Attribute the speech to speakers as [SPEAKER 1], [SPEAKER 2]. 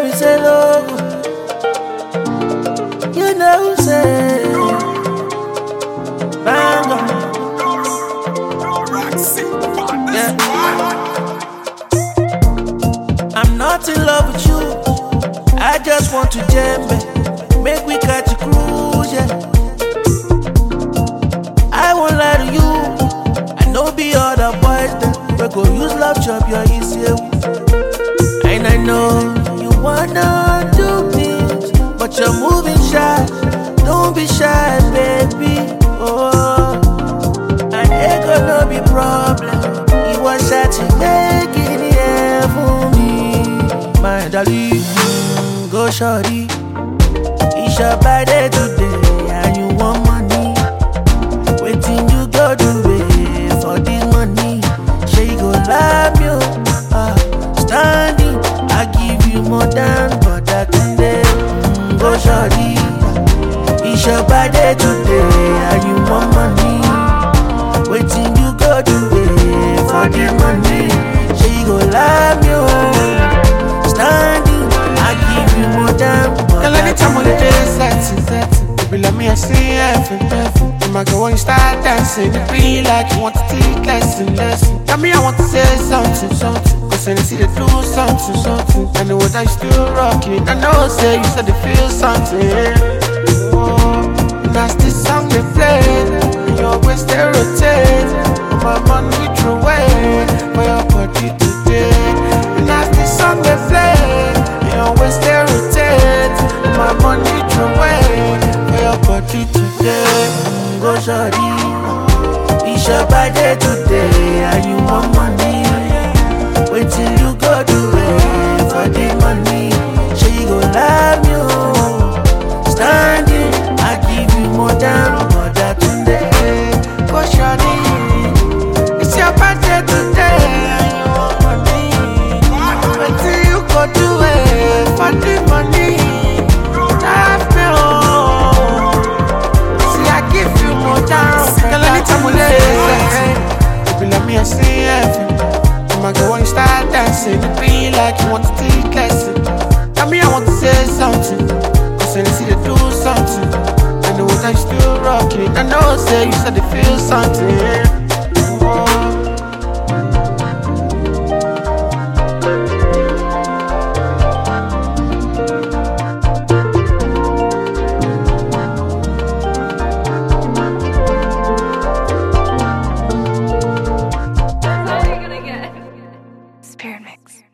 [SPEAKER 1] me say logo. You know say Bango. Yeah. I'm not in love with you. I just want to jam it. Make we catch a cruise, yeah. I won't lie to you. I know be other boys that we go use love chop your easier. And I know you wanna do things, but you're moving shy. Don't be shy, baby. Oh, and it gonna be problem. It was shy to make it here for me, my darling. Go shorty, it's your birthday today, and you want money. Waiting you go do it for this money. She go love you, standing. I give you more than but that today. Go shorty, it's your birthday today, and you want money. Waiting you go do it for this money. She go love you, standing. I give you more than but
[SPEAKER 2] girl, anytime when the day is set, you be like me, I see heaven. My girl, when you start dancing, it be like you want to take lesson. Tell me I want to say something. Cause when you see they do something, I know that you still rocking. I know say you said they feel something. Oh, and as this song they play, and your waist they rotate, and my money throw away for your body today. And as this song they play, and your waist they rotate, and my money throw away for your body today.
[SPEAKER 1] Go shorty, it's your birthday today, and you want money. Wait till you go do it for the money. She go love you, standing. I give you more than but that today.
[SPEAKER 2] Go shorty, it's your birthday today, and you want money. Wait till you go do it for the money. Love me, oh. See, I give you more than. Girl, anytime we lay, you be like me, I see heaven. My girl, when you start dancing, it be like you want to take lesson. Tell me I want to say something, cause when you see they do something, I know that you still rocking. I know say you said they feel something. Oh.
[SPEAKER 3] Spirit Mix.